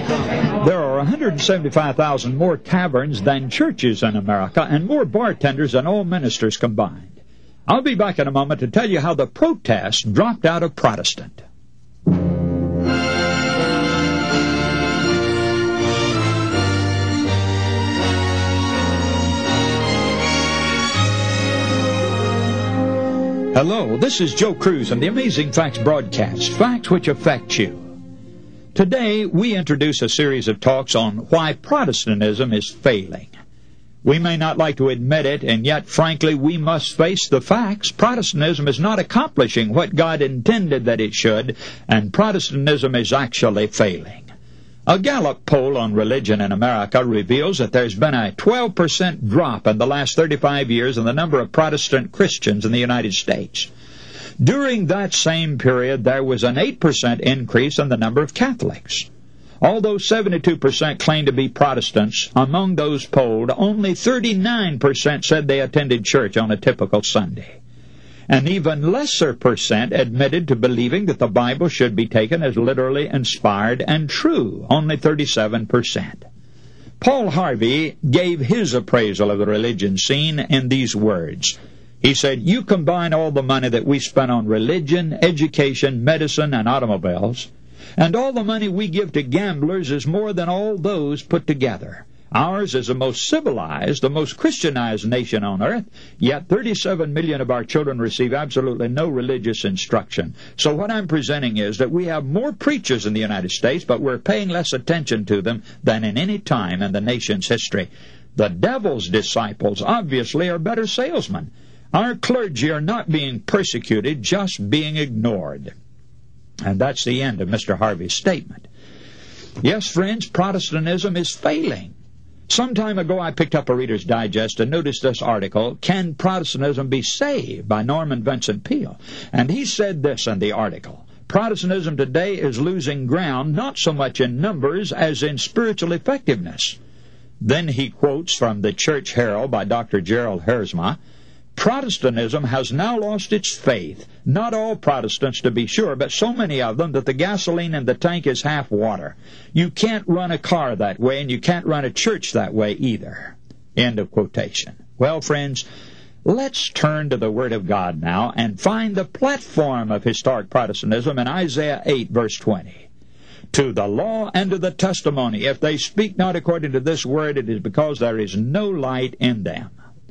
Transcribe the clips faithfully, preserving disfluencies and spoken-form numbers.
There are one hundred seventy-five thousand more taverns than churches in America and more bartenders than all ministers combined. I'll be back in a moment to tell you how the protest dropped out of Protestant. Hello, this is Joe Cruz and the Amazing Facts broadcast, facts which affect you. Today, we introduce a series of talks on why Protestantism is failing. We may not like to admit it, and yet, frankly, we must face the facts. Protestantism is not accomplishing what God intended that it should, and Protestantism is actually failing. A Gallup poll on religion in America reveals that there's been a twelve percent drop in the last thirty-five years in the number of Protestant Christians in the United States. During that same period, there was an eight percent increase in the number of Catholics. Although seventy-two percent claim to be Protestants, among those polled, only thirty-nine percent said they attended church on a typical Sunday. An even lesser percent admitted to believing that the Bible should be taken as literally inspired and true, only thirty-seven percent. Paul Harvey gave his appraisal of the religion scene in these words. He said, "You combine all the money that we spend on religion, education, medicine, and automobiles, and all the money we give to gamblers is more than all those put together. Ours is the most civilized, the most Christianized nation on earth, yet thirty-seven million of our children receive absolutely no religious instruction. So what I'm presenting is that we have more preachers in the United States, but we're paying less attention to them than in any time in the nation's history. The devil's disciples obviously are better salesmen. Our clergy are not being persecuted, just being ignored." And that's the end of Mister Harvey's statement. Yes, friends, Protestantism is failing. Some time ago, I picked up a Reader's Digest and noticed this article, "Can Protestantism Be Saved?" by Norman Vincent Peale. And he said this in the article, "Protestantism today is losing ground not so much in numbers as in spiritual effectiveness." Then he quotes from the Church Herald by Doctor Gerald Herzma, "Protestantism has now lost its faith. Not all Protestants, to be sure, but so many of them that the gasoline in the tank is half water. You can't run a car that way, and you can't run a church that way either." End of quotation. Well, friends, let's turn to the Word of God now and find the platform of historic Protestantism in Isaiah eight, verse twenty. "To the law and to the testimony, if they speak not according to this word, it is because there is no light in them."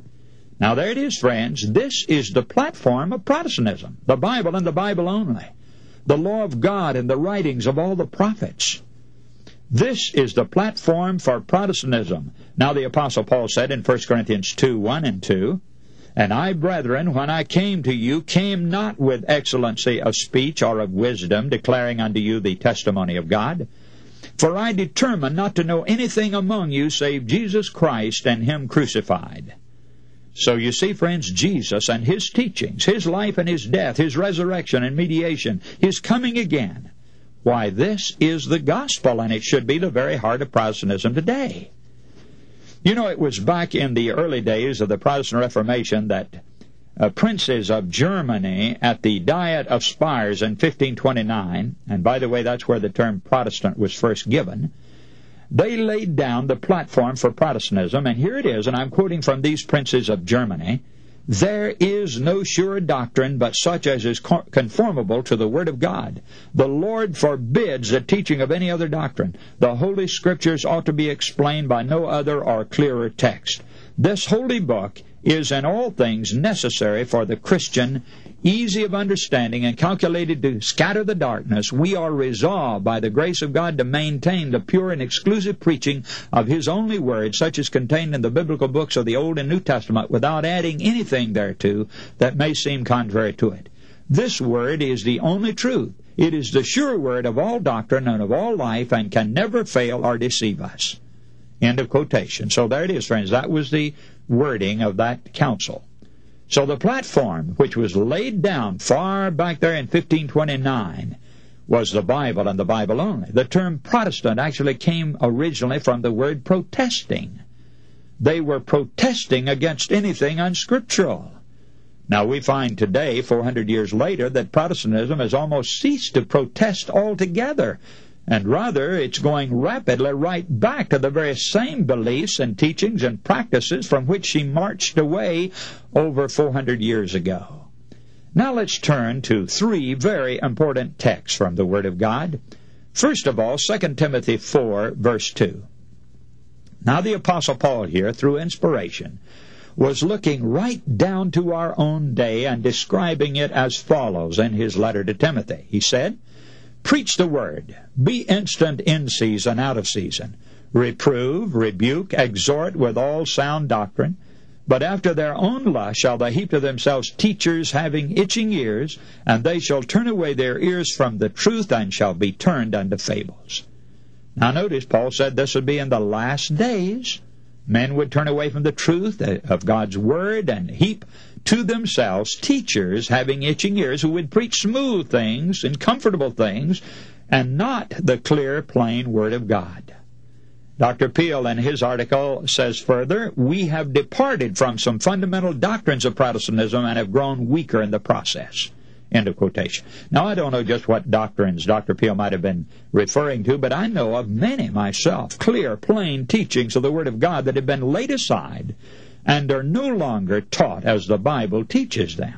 Now there it is, friends. This is the platform of Protestantism, the Bible and the Bible only, the law of God and the writings of all the prophets. This is the platform for Protestantism. Now the Apostle Paul said in First Corinthians two, one and two, "And I, brethren, when I came to you, came not with excellency of speech or of wisdom, declaring unto you the testimony of God. For I determined not to know anything among you save Jesus Christ and Him crucified." So you see, friends, Jesus and His teachings, His life and His death, His resurrection and mediation, His coming again, why, this is the gospel, and it should be the very heart of Protestantism today. You know, it was back in the early days of the Protestant Reformation that uh, princes of Germany at the Diet of Spires in fifteen twenty-nine, and by the way, that's where the term Protestant was first given, they laid down the platform for Protestantism, and here it is, and I'm quoting from these princes of Germany, "There is no sure doctrine but such as is conformable to the Word of God. The Lord forbids the teaching of any other doctrine. The Holy Scriptures ought to be explained by no other or clearer text. This holy book is in all things necessary for the Christian, easy of understanding and calculated to scatter the darkness. We are resolved by the grace of God to maintain the pure and exclusive preaching of His only word, such as contained in the biblical books of the Old and New Testament, without adding anything thereto that may seem contrary to it. This word is the only truth. It is the sure word of all doctrine and of all life, and can never fail or deceive us." End of quotation. So there it is, friends. That was the wording of that council. So the platform, which was laid down far back there in fifteen twenty-nine, was the Bible and the Bible only. The term Protestant actually came originally from the word protesting. They were protesting against anything unscriptural. Now we find today, four hundred years later, that Protestantism has almost ceased to protest altogether. And rather, it's going rapidly right back to the very same beliefs and teachings and practices from which she marched away over four hundred years ago. Now let's turn to three very important texts from the Word of God. First of all, Second Timothy four, verse two. Now the Apostle Paul here, through inspiration, was looking right down to our own day and describing it as follows in his letter to Timothy. He said, "Preach the word, be instant in season, out of season. Reprove, rebuke, exhort with all sound doctrine. But after their own lust shall they heap to themselves teachers having itching ears, and they shall turn away their ears from the truth, and shall be turned unto fables." Now notice, Paul said this would be in the last days. Men would turn away from the truth of God's Word and heap to themselves teachers having itching ears who would preach smooth things and comfortable things and not the clear, plain Word of God. Doctor Peel in his article says further, "We have departed from some fundamental doctrines of Protestantism and have grown weaker in the process." End of quotation. Now, I don't know just what doctrines Doctor Peel might have been referring to, but I know of many myself, clear, plain teachings of the Word of God that have been laid aside and are no longer taught as the Bible teaches them.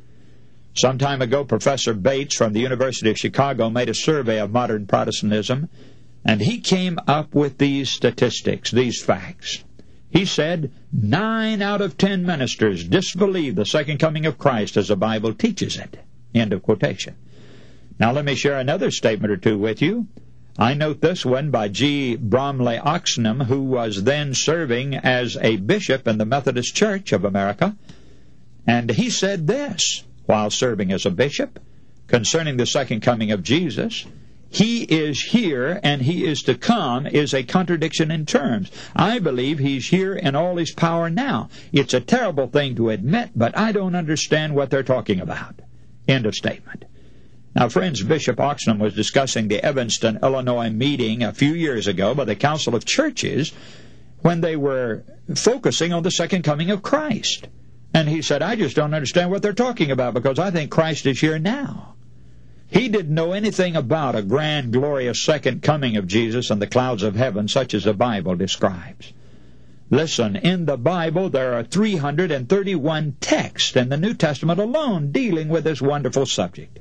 Some time ago, Professor Bates from the University of Chicago made a survey of modern Protestantism, and he came up with these statistics, these facts. He said, nine out of ten ministers disbelieve the second coming of Christ as the Bible teaches it. End of quotation. Now let me share another statement or two with you. I note this one by G. Bromley Oxenham, who was then serving as a bishop in the Methodist Church of America. And he said this, while serving as a bishop, concerning the second coming of Jesus: "He is here and he is to come" is a contradiction in terms. I believe he's here in all his power now. It's a terrible thing to admit, but I don't understand what they're talking about. End of statement. Now, friends, Bishop Oxenham was discussing the Evanston, Illinois meeting a few years ago by the Council of Churches when they were focusing on the second coming of Christ. And he said, "I just don't understand what they're talking about because I think Christ is here now." He didn't know anything about a grand, glorious second coming of Jesus in the clouds of heaven, such as the Bible describes. Listen, in the Bible there are three hundred thirty-one texts in the New Testament alone dealing with this wonderful subject.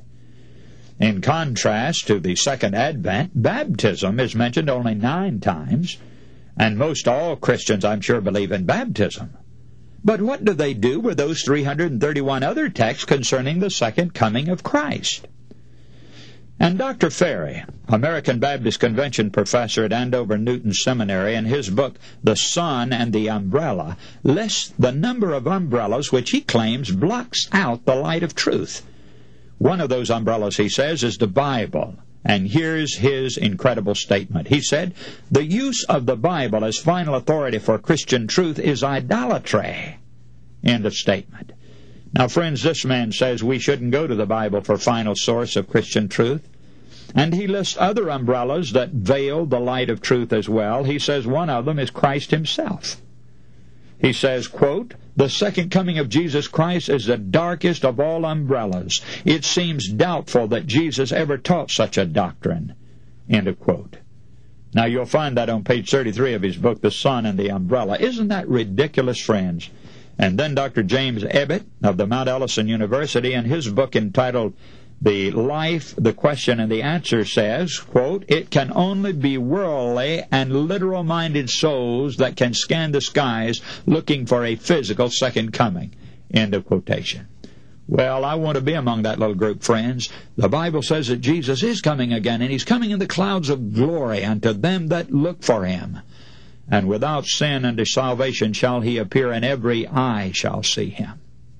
In contrast to the Second Advent, baptism is mentioned only nine times, and most all Christians, I'm sure, believe in baptism. But what do they do with those three hundred thirty-one other texts concerning the second coming of Christ? And Doctor Ferry, American Baptist Convention professor at Andover Newton Seminary, in his book, The Sun and the Umbrella, lists the number of umbrellas which he claims blocks out the light of truth. One of those umbrellas, he says, is the Bible. And here's his incredible statement. He said, "The use of the Bible as final authority for Christian truth is idolatry." End of statement. Now, friends, this man says we shouldn't go to the Bible for final source of Christian truth. And he lists other umbrellas that veil the light of truth as well. He says one of them is Christ himself. He says, quote, "The second coming of Jesus Christ is the darkest of all umbrellas. It seems doubtful that Jesus ever taught such a doctrine." End of quote. Now, you'll find that on page thirty-three of his book, The Sun and the Umbrella. Isn't that ridiculous, friends? And then Doctor James Ebbett of the Mount Ellison University, in his book entitled The Life, the Question, and the Answer, says, quote, "It can only be worldly and literal-minded souls that can scan the skies looking for a physical second coming." End of quotation. Well, I want to be among that little group, friends. The Bible says that Jesus is coming again, and he's coming in the clouds of glory unto them that look for him. And without sin unto salvation shall he appear, and every eye shall see him.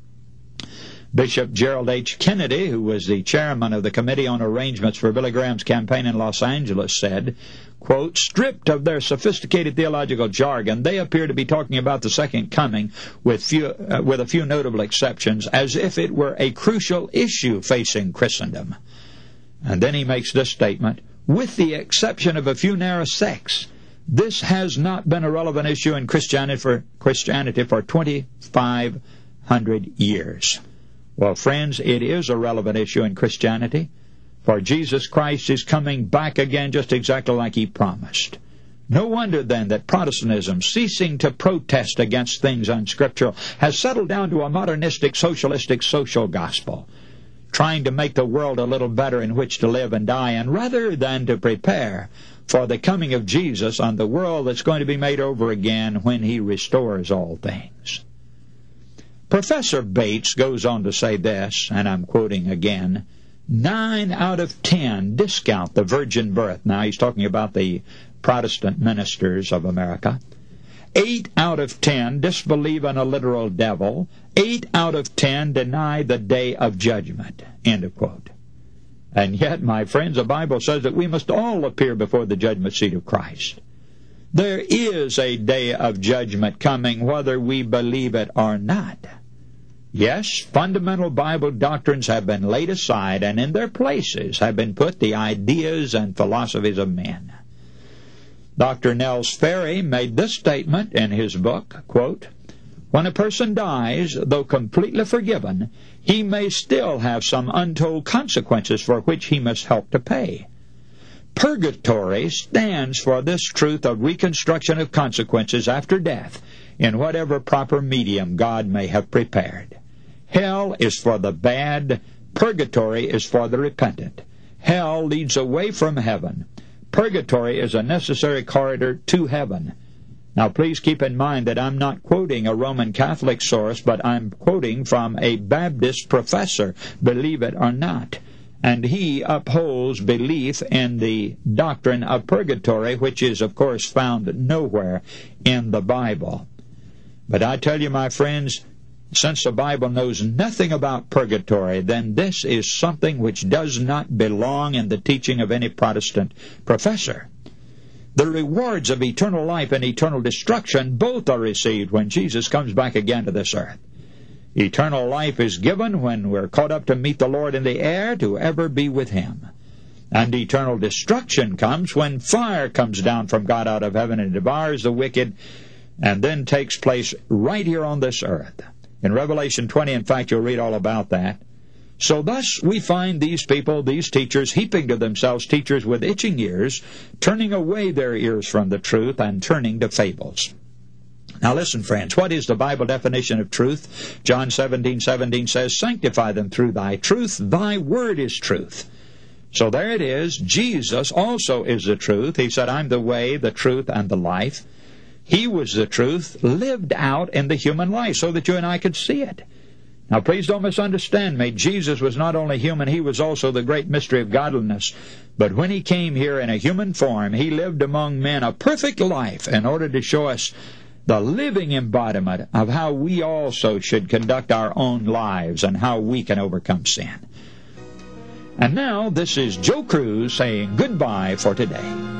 Bishop Gerald H. Kennedy, who was the chairman of the Committee on Arrangements for Billy Graham's campaign in Los Angeles, said, quote, "Stripped of their sophisticated theological jargon, they appear to be talking about the second coming, with, few, uh, with a few notable exceptions, as if it were a crucial issue facing Christendom." And then he makes this statement, "With the exception of a few narrow sects, this has not been a relevant issue in Christianity for, Christianity for twenty-five hundred years. Well, friends, it is a relevant issue in Christianity. For Jesus Christ is coming back again just exactly like He promised. No wonder, then, that Protestantism, ceasing to protest against things unscriptural, has settled down to a modernistic, socialistic, social gospel, trying to make the world a little better in which to live and die, and rather than to prepare for the coming of Jesus on the world that's going to be made over again when He restores all things. Professor Bates goes on to say this, and I'm quoting again, nine out of ten discount the virgin birth. Now he's talking about the Protestant ministers of America. Eight out of ten disbelieve in a literal devil. Eight out of ten deny the day of judgment. End of quote. And yet, my friends, the Bible says that we must all appear before the judgment seat of Christ. There is a day of judgment coming, whether we believe it or not. Yes, fundamental Bible doctrines have been laid aside, and in their places have been put the ideas and philosophies of men. Doctor Nels Ferry made this statement in his book, quote, when a person dies, though completely forgiven, he may still have some untold consequences for which he must help to pay. Purgatory stands for this truth of reconstruction of consequences after death in whatever proper medium God may have prepared. Hell is for the bad. Purgatory is for the repentant. Hell leads away from heaven. Purgatory is a necessary corridor to heaven. Now, please keep in mind that I'm not quoting a Roman Catholic source, but I'm quoting from a Baptist professor, believe it or not. And he upholds belief in the doctrine of purgatory, which is, of course, found nowhere in the Bible. But I tell you, my friends, since the Bible knows nothing about purgatory, then this is something which does not belong in the teaching of any Protestant professor. The rewards of eternal life and eternal destruction both are received when Jesus comes back again to this earth. Eternal life is given when we're caught up to meet the Lord in the air to ever be with Him. And eternal destruction comes when fire comes down from God out of heaven and devours the wicked, and then takes place right here on this earth. In Revelation twenty, in fact, you'll read all about that. So thus we find these people, these teachers, heaping to themselves teachers with itching ears, turning away their ears from the truth and turning to fables. Now listen, friends, what is the Bible definition of truth? John seventeen seventeen says, sanctify them through thy truth. Thy word is truth. So there it is. Jesus also is the truth. He said, I'm the way, the truth, and the life. He was the truth lived out in the human life so that you and I could see it. Now, please don't misunderstand me. Jesus was not only human, He was also the great mystery of godliness. But when He came here in a human form, He lived among men a perfect life in order to show us the living embodiment of how we also should conduct our own lives and how we can overcome sin. And now, this is Joe Cruz saying goodbye for today.